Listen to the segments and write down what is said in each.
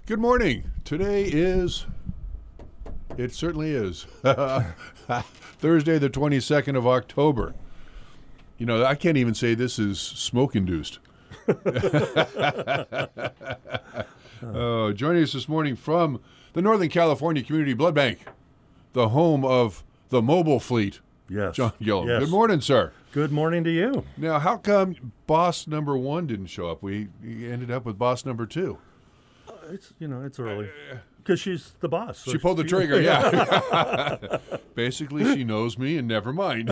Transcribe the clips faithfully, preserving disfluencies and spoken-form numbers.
Good morning. Today is, it certainly is, Thursday the twenty-second of October. You know, I can't even say this is smoke-induced. uh, joining us this morning from the Northern California Community Blood Bank, the home of the mobile fleet, Yes. John Gillum. Yes. Good morning, sir. Good morning to you. Now, how come boss number one didn't show up? We we ended up with boss number two. Uh, it's you know it's early because she's the boss. So She pulled the trigger, yeah. Basically, she knows me, and never mind.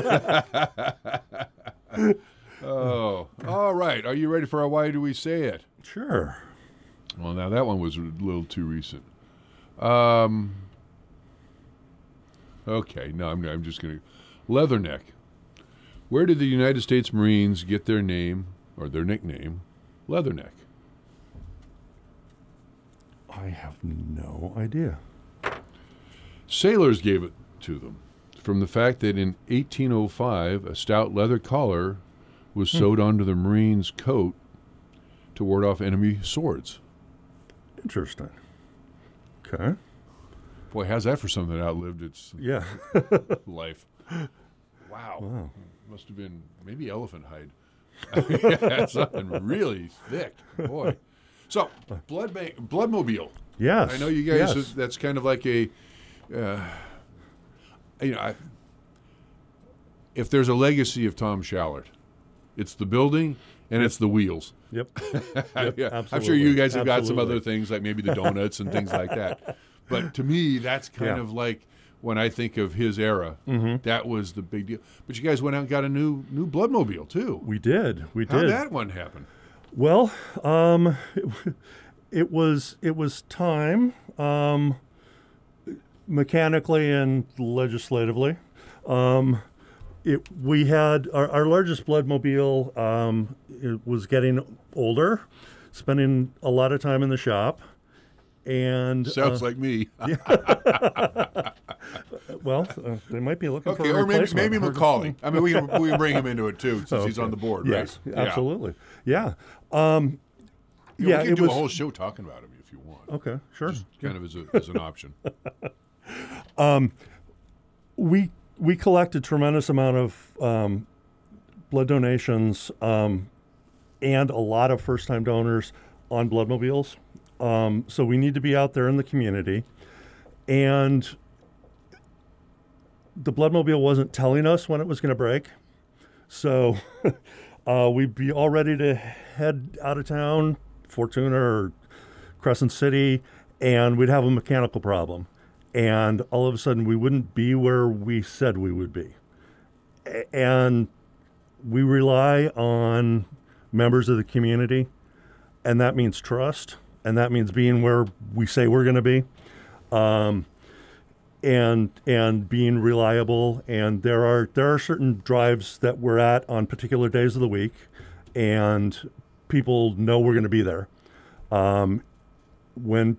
Oh, all right. Are you ready for our Why Do We Say It? Sure. Well, now that one was a little too recent. Um. Okay, no, I'm, I'm just going to... Leatherneck. Where did the United States Marines get their name, or their nickname, Leatherneck? I have no idea. Sailors gave it to them from the fact that in eighteen oh five, a stout leather collar was Hmm. sewed onto the Marine's coat to ward off enemy swords. Interesting. Okay. Boy, how's that for something that outlived its Yeah. life? Wow. Wow. Must have been maybe elephant hide. Something really thick. Boy. So, blood bank, Bloodmobile. Yes. I know you guys, Yes. that's kind of like a, uh, you know, I, if there's a legacy of Tom Shallert, it's the building and it's the wheels. Yep. Yep, Yeah, I'm sure absolutely. you guys have got some Absolutely. other things like maybe the donuts and things like that. But to me, that's kind Yeah. of like when I think of his era, Mhm. that was the big deal. But you guys went out and got a new new Bloodmobile too. We did. We How'd did. that one happen? Well, um, it, it was it was time, um, mechanically and legislatively. Um, it we had our, our largest Bloodmobile. Um, it was getting older, spending a lot of time in the shop, and Sounds uh, like me. well, uh, they might be looking for Okay, a or maybe replacement. maybe Macaulay. I mean, we can we can bring him into it too since Oh, he's okay. on the board, Yes, right? absolutely. Yeah. Um, Yeah, yeah, we can it do was a whole show talking about him if you want. okay. Sure. Kind of as a as an option. we we collected tremendous amount of um, blood donations um, and a lot of first time donors on Bloodmobiles. Um, so we need to be out there in the community, and the Bloodmobile wasn't telling us when it was going to break, so uh, we'd be all ready to head out of town, Fortuna or Crescent City, and we'd have a mechanical problem. And all of a sudden, we wouldn't be where we said we would be. A- And we rely on members of the community, and that means trust, and that means being where we say we're going to be, um, and and being reliable. And there are there are certain drives that we're at on particular days of the week, and people know we're going to be there. Um, when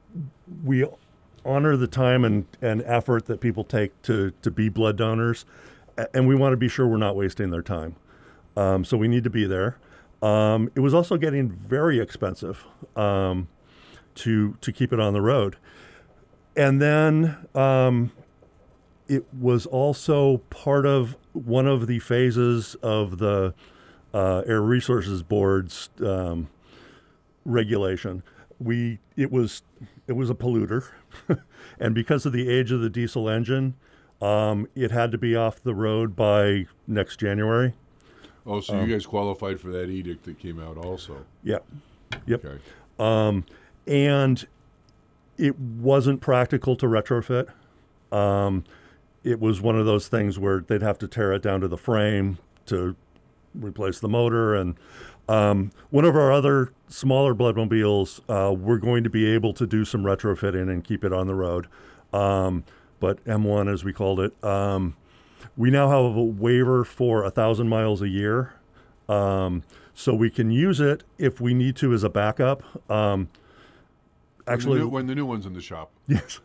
we honor the time and, and effort that people take to, to be blood donors, a- and we want to be sure we're not wasting their time. Um, so we need to be there. Um, it was also getting very expensive um, to to keep it on the road. And then um, it was also part of one of the phases of the uh, Air Resources Board's um, regulation. We it was it was a polluter, and because of the age of the diesel engine, um, it had to be off the road by next January. Oh, so Um, you guys qualified for that edict that came out also. Yep, yep. Okay. Um, and it wasn't practical to retrofit. Um, it was one of those things where they'd have to tear it down to the frame to replace the motor. And um, one of our other smaller Bloodmobiles, uh, we're going to be able to do some retrofitting and keep it on the road. Um, but M one, as we called it, um, we now have a waiver for a thousand miles a year. Um, so we can use it if we need to as a backup. Um, actually, when the, new, when the new one's in the shop. yes.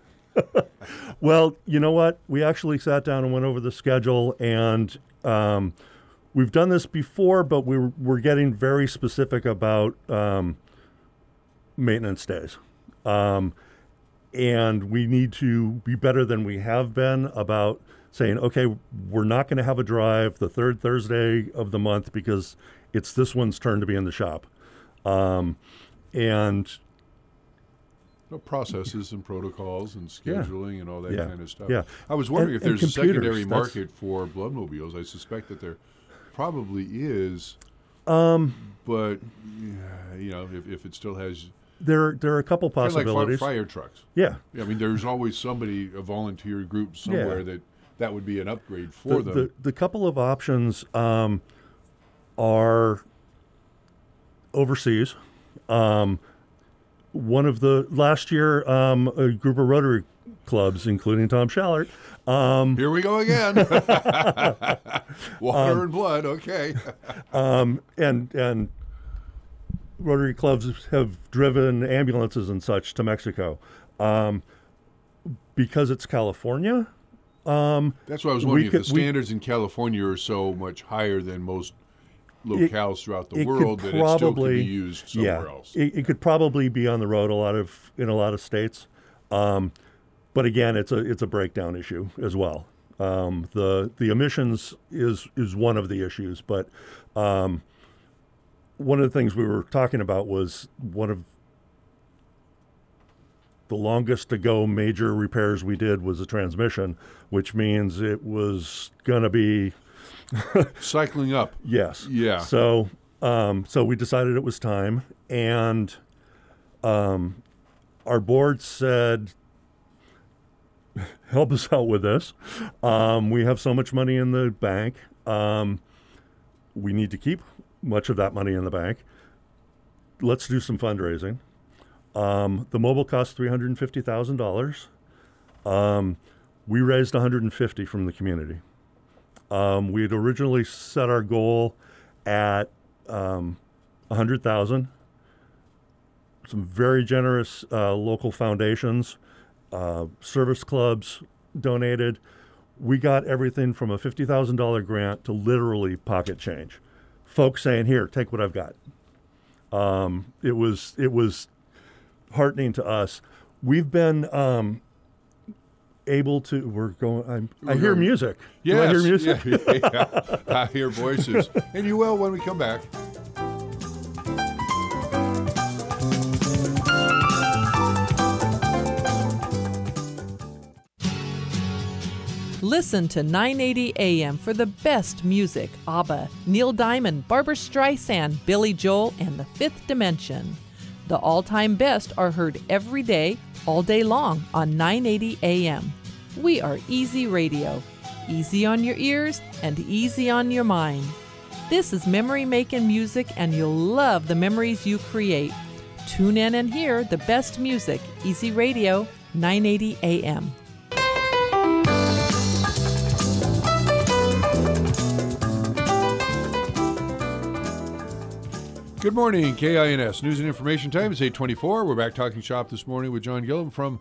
Well, you know what? We actually sat down and went over the schedule, and um, we've done this before, but we're we're getting very specific about um, maintenance days. Um, and we need to be better than we have been about saying, okay, we're not going to have a drive the third Thursday of the month because it's this one's turn to be in the shop. Um, and No, processes and protocols and scheduling Yeah. and all that Yeah. kind of stuff. Yeah. I was wondering And- if there's and a secondary computers, that's- market for bloodmobiles. I suspect that there probably is, um, but yeah, you know, if, if it still has there, there are a couple kind of like possibilities. fire, fire trucks. Yeah. I mean, there's always somebody, a volunteer group somewhere Yeah. that that would be an upgrade for the, them. The, the couple of options um, are overseas. Um, one of the last year, um, a group of Rotary clubs, including Tom Schallert. Um, Here we go again. Water Um, and blood. Okay. um, and and Rotary clubs have driven ambulances and such to Mexico. Um, because it's California, um, That's why I was we wondering if could- the we- standards in California are so much higher than most locales throughout the it could world that it still could probably- be used somewhere yeah, else. It, it could probably be on the road a lot of in a lot of states, um, but again, it's a it's a breakdown issue as well. Um, the the emissions is is one of the issues, but um, one of the things we were talking about was one of the longest to go major repairs we did was a transmission, which means it was going to be Cycling up. yes. Yeah. So, um, so we decided it was time, and um, our board said, "Help us out with this. Um, we have so much money in the bank. Um, we need to keep much of that money in the bank. Let's do some fundraising." Um, the mobile cost three hundred and fifty thousand dollars. Um, we raised one hundred and fifty from the community. Um, we had originally set our goal at um, one hundred thousand. Some very generous uh, local foundations, uh, service clubs donated. We got everything from a fifty thousand dollars grant to literally pocket change. Folks saying, "Here, take what I've got." Um, it was it was heartening to us. We've been um, able to. We're going. I'm, I hear going- music. Yes. Do I hear music? Yeah, yeah. I hear voices. And you will when we come back. Listen to nine eighty A M for the best music. ABBA, Neil Diamond, Barbra Streisand, Billy Joel, and The Fifth Dimension. The all-time best are heard every day, all day long on nine eighty A M. We are Easy Radio. Easy on your ears and easy on your mind. This is memory-making music, and you'll love the memories you create. Tune in and hear the best music. Easy Radio, nine eighty A M. Good morning, K I N S. News and information time. It's eight twenty-four. We're back talking shop this morning with John Gillum from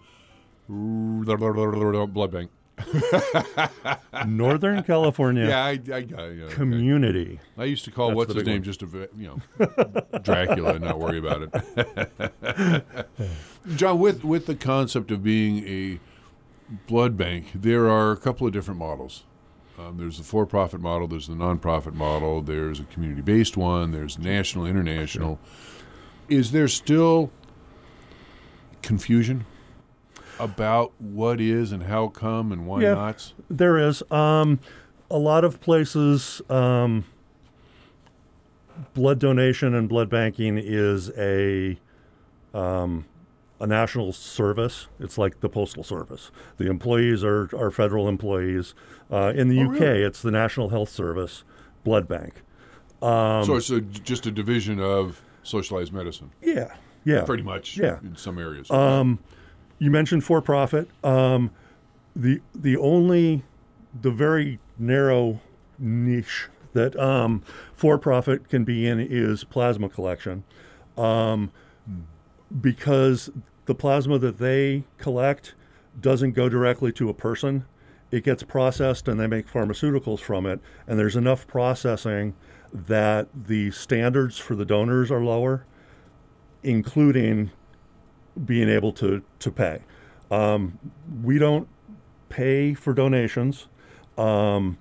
Blood Bank. Northern California Yeah, I, I, I, yeah, okay. community. I used to call That's what's the his big name one. just a vi- you know Dracula and not worry about it. John, with with the concept of being a blood bank, there are a couple of different models. Um, there's the for-profit model, there's the non-profit model, there's a community-based one, there's national, international. Is there still confusion about what is and how come and why Yeah. nots? There is um, a lot of places. Um, blood donation and blood banking is a um, a national service. It's like the postal service. The employees are, are federal employees. Uh, in the Oh, U K, really? it's the National Health Service blood bank. Um, So it's a, just a division of socialized medicine, yeah, yeah. pretty much Yeah. in some areas. Um, you mentioned for profit. Um, the the only the very narrow niche that um, for profit can be in is plasma collection, um, because the plasma that they collect doesn't go directly to a person. It gets processed and they make pharmaceuticals from it, and there's enough processing that the standards for the donors are lower, including being able to to pay. Um, we don't pay for donations um,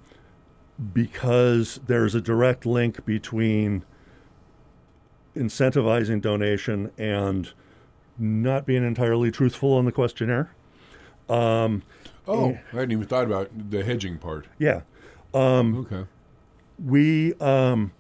because there's a direct link between incentivizing donation and not being entirely truthful on the questionnaire. Um, oh, I hadn't even thought about the hedging part. Yeah. Um, Okay. we, um,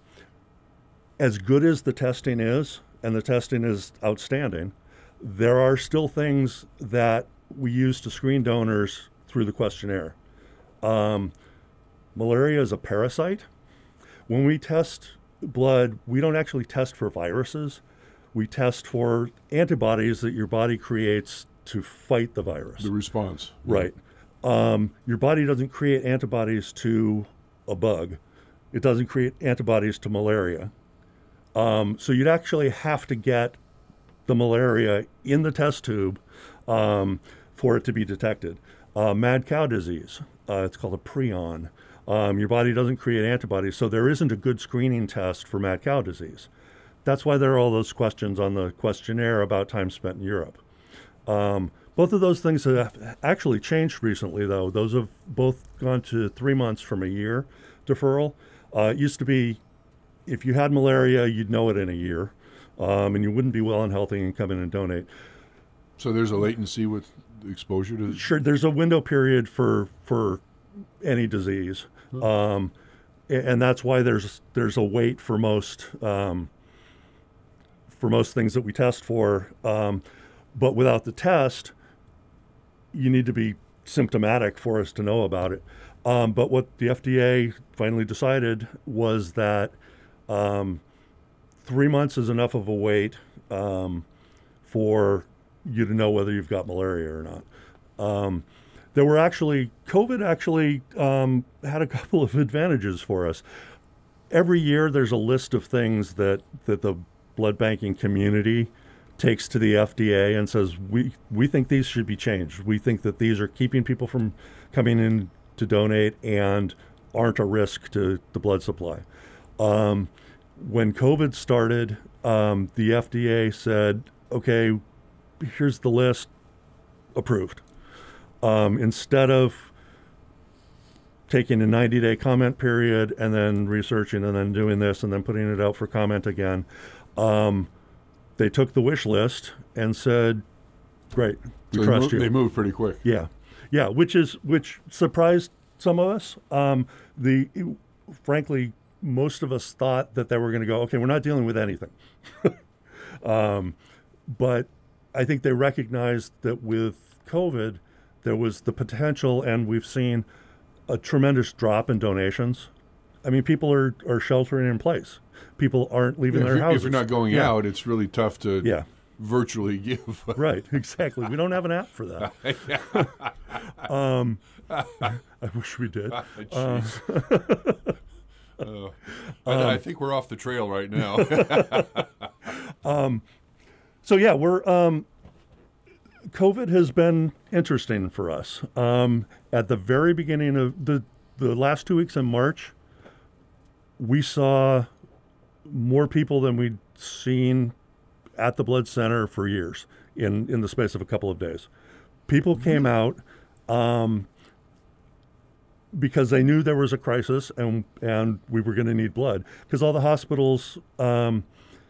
as good as the testing is, and the testing is outstanding, there are still things that we use to screen donors through the questionnaire. Um, malaria is a parasite. When we test blood, we don't actually test for viruses. We test for antibodies that your body creates to fight the virus. The response. Right. Um, your body doesn't create antibodies to a bug. It doesn't create antibodies to malaria. Um, so you'd actually have to get the malaria in the test tube um, for it to be detected. Uh, mad cow disease, uh, it's called a prion. Um, your body doesn't create antibodies, so there isn't a good screening test for mad cow disease. That's why there are all those questions on the questionnaire about time spent in Europe. Um, both of those things have actually changed recently, though. Those have both gone to three months from a year deferral. Uh, it used to be if you had malaria, you'd know it in a year, um, and you wouldn't be well and healthy and come in and donate. So there's a latency with exposure to... Sure, there's a window period for for any disease, Hmm. um, a- and that's why there's there's a wait for most um, for most things that we test for. Um, but without the test, you need to be symptomatic for us to know about it. Um, but what the F D A finally decided was that um, three months is enough of a wait um, for you to know whether you've got malaria or not. Um, there were actually, COVID actually um, had a couple of advantages for us. Every year there's a list of things that, that the blood banking community takes to the F D A and says, we, we think these should be changed. We think that these are keeping people from coming in to donate and aren't a risk to the blood supply. Um, when COVID started, um, the F D A said, okay, here's the list, approved. Um, instead of taking a ninety-day comment period and then researching and then doing this and then putting it out for comment again, um, they took the wish list and said, great, we So they trust moved, you. they moved pretty quick. Yeah, yeah, which is which surprised some of us. Um, the frankly, most of us thought that they were going to go, okay, we're not dealing with anything. um, but I think they recognized that with COVID, there was the potential, and we've seen a tremendous drop in donations. I mean, people are, are sheltering in place. People aren't leaving Yeah, if, their you're, houses. if you're not going Yeah. out, it's really tough to Yeah. virtually give. Right, exactly. We don't have an app for that. um, I wish we did. Jeez. Uh, I, I think we're off the trail right now. um, so yeah, we're um, COVID has been interesting for us. Um, at the very beginning of the the last two weeks in March, we saw more people than we'd seen at the blood center for years in, in the space of a couple of days. People came out um, because they knew there was a crisis and and we were going to need blood, because all the hospitals, um,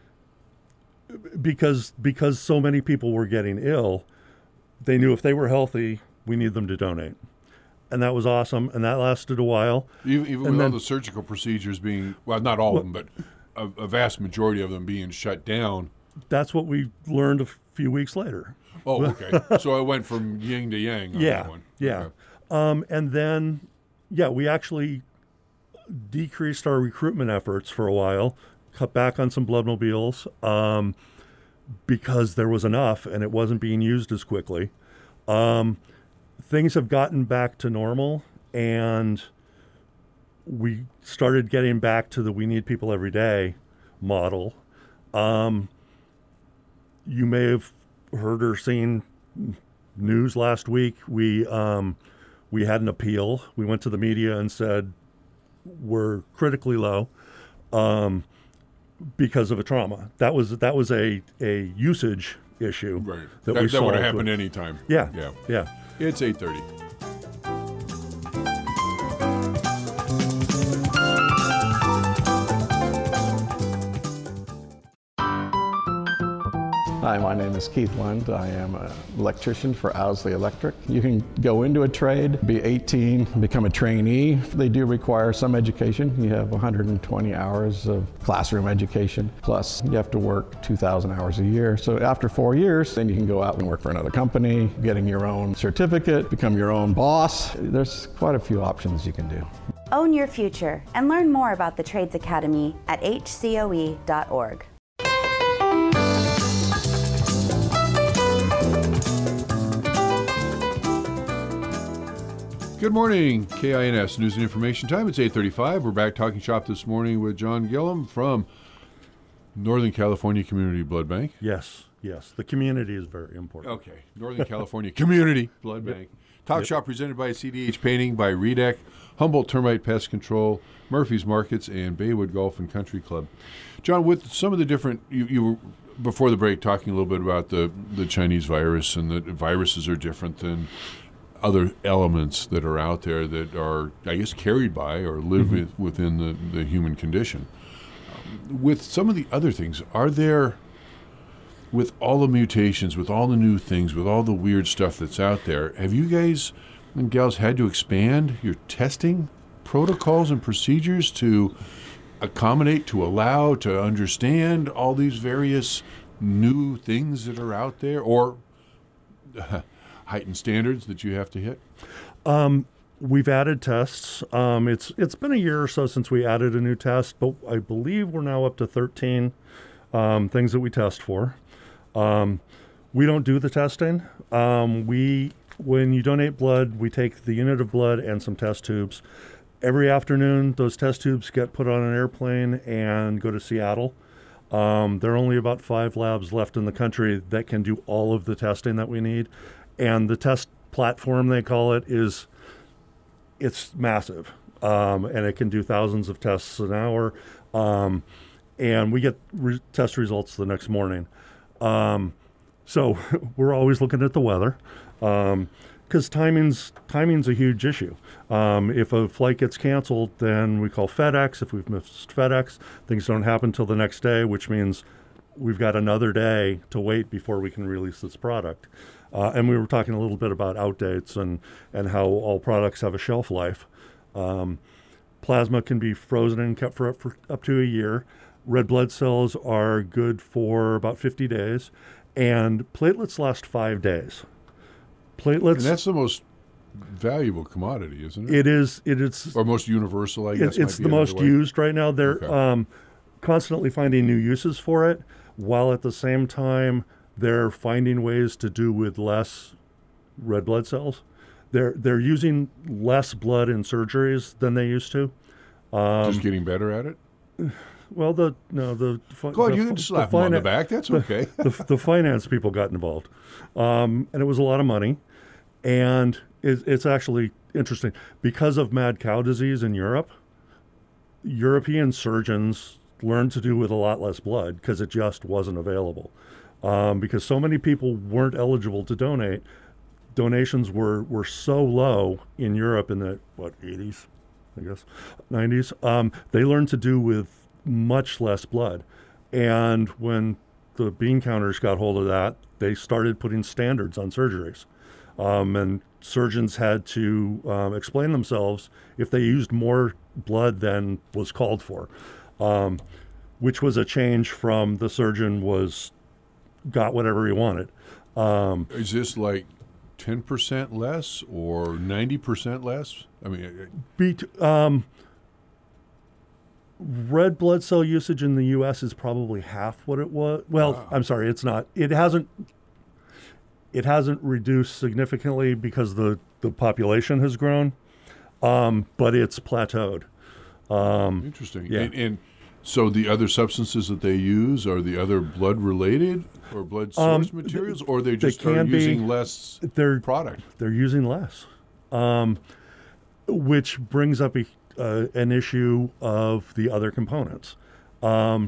because because so many people were getting ill, they knew if they were healthy, we need them to donate. And that was awesome, and that lasted a while. Even, even And with then- all the surgical procedures being, well, not all of them, but a, a vast majority of them being shut down. That's what we learned a few weeks later. Oh, okay. So I went from yin to yang on Yeah, that one. yeah. Okay. Um, and then, yeah, we actually decreased our recruitment efforts for a while, cut back on some bloodmobiles um, because there was enough and it wasn't being used as quickly. Um, things have gotten back to normal, and we started getting back to the we need people every day model. Um, you may have heard or seen news last week. We um, we had an appeal. We went to the media and said we're critically low. Um, because of a trauma. That was that was a a usage issue. Right. That, That, we that would have solved happened with- anytime. Yeah. Yeah. Yeah. It's eight thirty. Hi, my name is Keith Lund. I am an electrician for Owsley Electric. You can go into a trade, be eighteen, become a trainee. They do require some education. You have one hundred twenty hours of classroom education, plus you have to work two thousand hours a year. So after four years, then you can go out and work for another company, getting your own certificate, become your own boss. There's quite a few options you can do. Own your future and learn more about the Trades Academy at h c o e dot org. Good morning, K I N S News and Information Time. It's eight thirty-five. We're back talking shop this morning with John Gillum from Northern California Community Blood Bank. Yes. Yes. The community is very important. Okay, Northern California Community Blood Bank. Talk Yep. shop presented by C D H Painting, by Redec, Humboldt Termite Pest Control, Murphy's Markets, and Baywood Golf and Country Club. John, with some of the different, you, you were before the break talking a little bit about the, the Chinese virus, and that viruses are different than other elements that are out there that are, I guess, carried by or live Mm-hmm. with, within the, the human condition. Um, with some of the other things, are there, with all the mutations, with all the new things, with all the weird stuff that's out there, have you guys and gals had to expand your testing protocols and procedures to accommodate, to allow, to understand all these various new things that are out there, or heightened standards that you have to hit? We've added tests. Um, it's it's been a year or so since we added a new test, but I believe we're now up to thirteen um, things that we test for. Um, we don't do the testing. Um, we when you donate blood, we take the unit of blood and some test tubes. Every afternoon, those test tubes get put on an airplane and go to Seattle. Um, there are only about five labs left in the country that can do all of the testing that we need. And the test platform, they call it, is it's massive. Um, and it can do thousands of tests an hour. Um, and we get re- test results the next morning. Um, so we're always looking at the weather. Um, because timing's timing's a huge issue. Um, if a flight gets canceled, then we call FedEx. If we've missed FedEx, things don't happen till the next day, which means we've got another day to wait before we can release this product. Uh, and we were talking a little bit about outdates and, and how all products have a shelf life. Um, plasma can be frozen and kept for up, for up to a year. Red blood cells are good for about fifty days. And platelets last five days. Platelets. And that's the most valuable commodity, isn't it? It is. It is. Or most universal, I guess. It, it's might be the most another way. used right now. They're Okay. um, constantly finding new uses for it, while at the same time they're finding ways to do with less red blood cells. They're they're using less blood in surgeries than they used to. Um, Just getting better at it? Well, the no the fi- Go ahead, the, you fi- can the slap them on the fina- back. That's okay. the, the finance people got involved, um, and it was a lot of money. And it, it's actually interesting because of mad cow disease in Europe. European surgeons learned to do with a lot less blood because it just wasn't available. Um, because so many people weren't eligible to donate, donations were, were so low in Europe in the what eighties, I guess, nineties. Um, they learned to do with much less blood, and when the bean counters got hold of that, they started putting standards on surgeries. Um, and surgeons had to um, explain themselves if they used more blood than was called for, um, which was a change from the surgeon was got whatever he wanted. Um, Is this like ten percent less or ninety percent less? I mean, beat, um, red blood cell usage in the U S is probably half what it was. Well, Wow. I'm sorry, it's not. It hasn't. It hasn't reduced significantly because the, the population has grown, um, but it's plateaued. Um, interesting. yeah. And, and so the other substances that they use are the other blood related or blood Um, source materials, or they they just are can be- using less they're product? they're using less, um, which brings up a, uh, an issue of the other components. Um,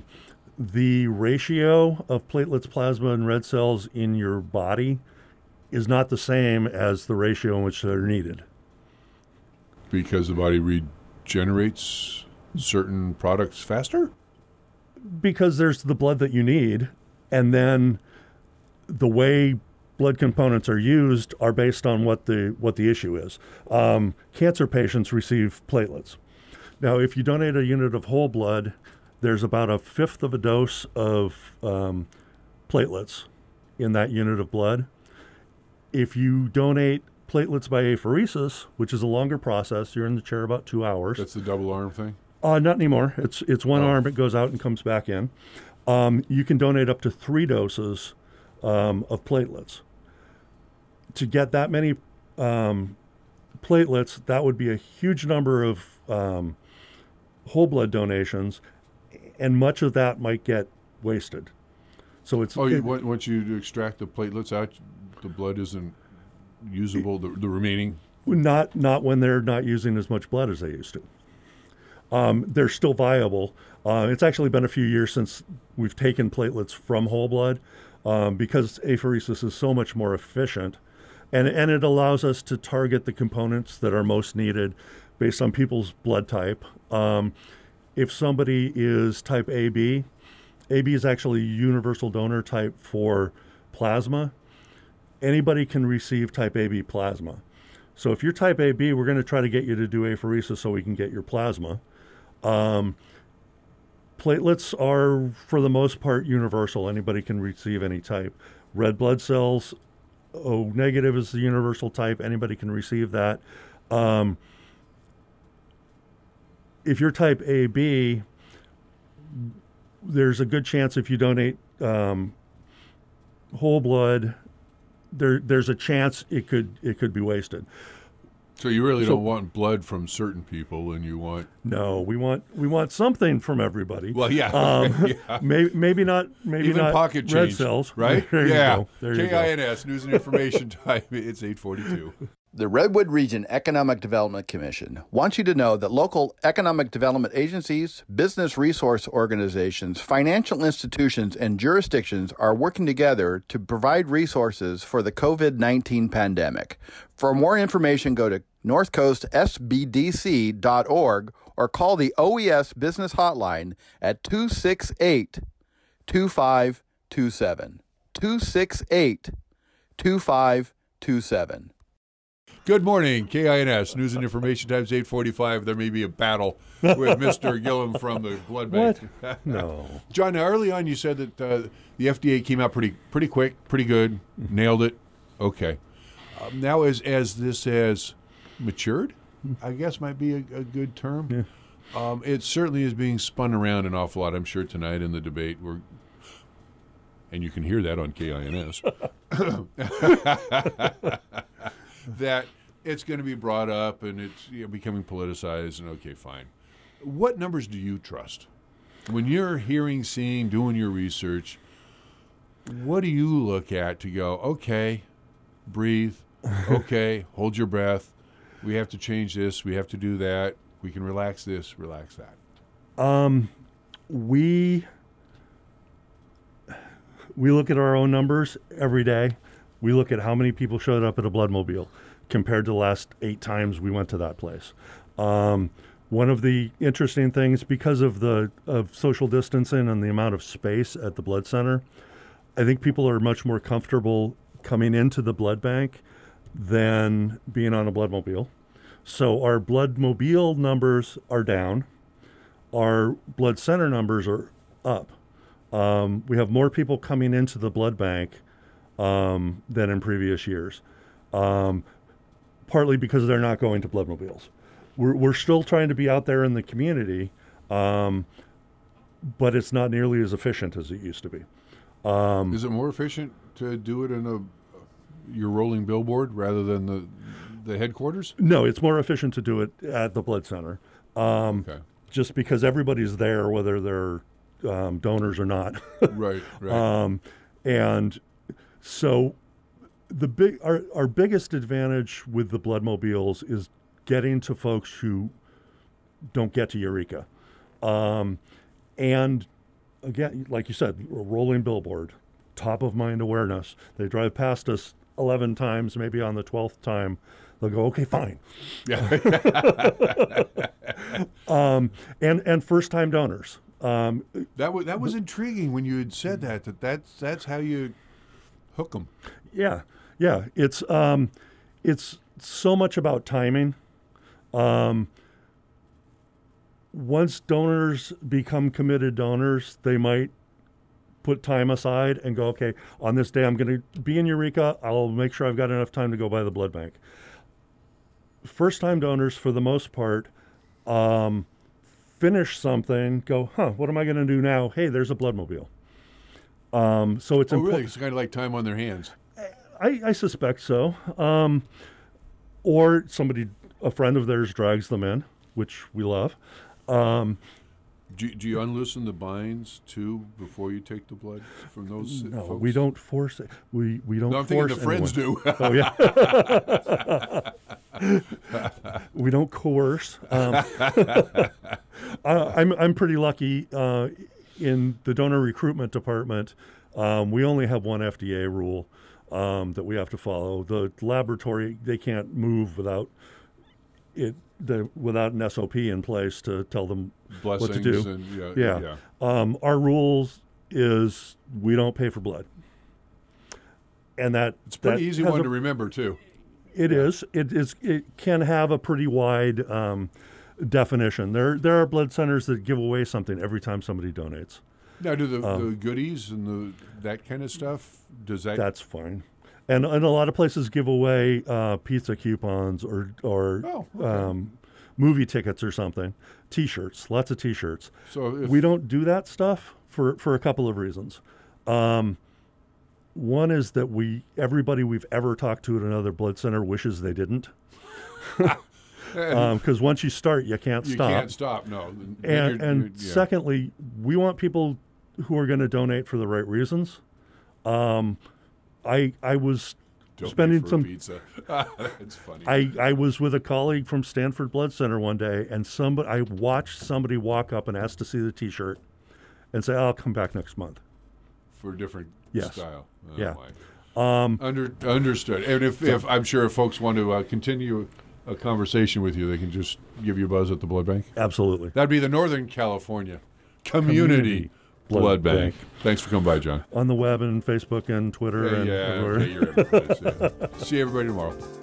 the ratio of platelets, plasma, and red cells in your body is not the same as the ratio in which they're needed. Because the body regenerates certain products faster? Because there's the blood that you need, and then the way blood components are used are based on what the what the issue is. Um, cancer patients receive platelets. Now, if you donate a unit of whole blood, there's about a fifth of a dose of um, platelets in that unit of blood. If you donate platelets by apheresis, which is a longer process, you're in the chair about two hours. That's the double arm thing? Uh, not anymore. It's it's one Oh. arm. It goes out and comes back in. Um, you can donate up to three doses um, of platelets. To get that many um, platelets, that would be a huge number of um, whole blood donations, and much of that might get wasted. So it's Oh, you, it- want- once you extract the platelets out, the blood isn't usable, the, the remaining? not not when they're not using as much blood as they used to. Um, they're still viable. Uh, it's actually been a few years since we've taken platelets from whole blood um, because apheresis is so much more efficient, and and it allows us to target the components that are most needed based on people's blood type. Um, if somebody is type A B, A B is actually a universal donor type for plasma. Anybody can receive type A B plasma. So if you're type A B, we're going to try to get you to do apheresis so we can get your plasma. Um, platelets are, for the most part, universal. Anybody can receive any type. Red blood cells, O negative is the universal type. Anybody can receive that. Um, if you're type A B, there's a good chance if you donate um, whole blood, there there's a chance it could it could be wasted. So you really So- don't want blood from certain people, and you want... No, we want we want something from everybody. Well, yeah. Um, yeah. Maybe maybe not maybe Even not pocket red change, cells, right? There you yeah. go. There you K I go. N S, News and Information Time. It's eight forty-two. The Redwood Region Economic Development Commission wants you to know that local economic development agencies, business resource organizations, financial institutions, and jurisdictions are working together to provide resources for the covid nineteen pandemic. For more information, go to north coast s b d c dot org or call the O E S Business Hotline at two six eight, two five two seven. two six eight, two five two seven. Good morning, K I N S, News and Information Times eight forty-five. There may be a battle with Mister Gillum from the blood bank. No. John, now early on you said that uh, the F D A came out pretty pretty quick, pretty good, nailed it. Okay. Um, now as as this has matured, I guess might be a, a good term. Yeah. Um, it certainly is being spun around an awful lot, I'm sure, tonight in the debate. We're, and you can hear that on K I N S. That it's going to be brought up and it's you know, becoming politicized, and okay, fine. What numbers do you trust? When you're hearing, seeing, doing your research, what do you look at to go, okay, breathe, okay, hold your breath, we have to change this, we have to do that, we can relax this, relax that? Um, we we look at our own numbers every day. We look at how many people showed up at a Bloodmobile compared to the last eight times we went to that place. Um, one of the interesting things, because of the of social distancing and the amount of space at the blood center, I think people are much more comfortable coming into the blood bank than being on a Bloodmobile. So our Bloodmobile numbers are down. Our blood center numbers are up. Um, we have more people coming into the blood bank um, than in previous years, um, partly because they're not going to Bloodmobiles. We're, we're still trying to be out there in the community, um, but it's not nearly as efficient as it used to be. Um, Is it more efficient to do it in a your rolling billboard rather than the the headquarters? no, it's more efficient to do it at the blood center, um, Okay. just because everybody's there, whether they're um, donors or not. Right, right. Um, and so the big our, our biggest advantage with the Bloodmobiles is getting to folks who don't get to Eureka. Um, and again, like you said, a rolling billboard, top of mind awareness. They drive past us eleven times, maybe on the twelfth time, they'll go, okay, fine. Yeah. um, and and first time donors. Um, that was that was intriguing when you had said that. That that's that's how you hook them. Yeah, yeah. It's um, it's so much about timing. Um, once donors become committed donors, they might put time aside and go, okay, on this day I'm going to be in Eureka. I'll make sure I've got enough time to go by the blood bank. First-time donors, for the most part, um, finish something, go, huh, what am I going to do now? Hey, there's a bloodmobile. Um, so it's oh, important. really? It's kind of like time on their hands. I, I suspect so. Um, or somebody, a friend of theirs drags them in, which we love. Um, do, do you unloosen the binds too before you take the blood from those no, folks? we don't force it. We we don't no, I'm force thinking the friends anyone. do. Oh yeah. We don't coerce. Um, uh, I'm I'm pretty lucky uh, in the donor recruitment department. Um, we only have one F D A rule um, that we have to follow. The laboratory, they can't move without it. The, without an S O P in place to tell them Blessings what to do. And, yeah, yeah. yeah. Um, our rules is we don't pay for blood. And that it's a pretty that easy has one a, to remember too. It yeah. is. It is. It can have a pretty wide um, definition. There there are blood centers that give away something every time somebody donates. Now, do the, um, the goodies and the that kind of stuff, does that... That's fine. And, and a lot of places give away uh, pizza coupons or or oh, okay. um, movie tickets or something. T-shirts, lots of T-shirts. So if we don't do that stuff for, for a couple of reasons. Um, one is that we everybody we've ever talked to at another blood center wishes they didn't. Because um, once you start, you can't you stop. You can't stop, no. And, you're, and you're, yeah. secondly, we want people who are going to donate for the right reasons. Um, I I was Don't spending for some. Pizza. That's funny. I, I was with a colleague from Stanford Blood Center one day, and somebody I watched somebody walk up and ask to see the T-shirt, and say, "I'll come back next month." For a different yes. style. Oh, yeah. Um, Under, understood. And if, so, if I'm sure if folks want to uh, continue a conversation with you, they can just give you a buzz at the blood bank. Absolutely. That'd be the Northern California Community, Community Blood, blood bank. bank. Thanks for coming by, John. On the web and Facebook and Twitter. Yeah, and yeah. everywhere. Okay, you're everywhere. See everybody tomorrow.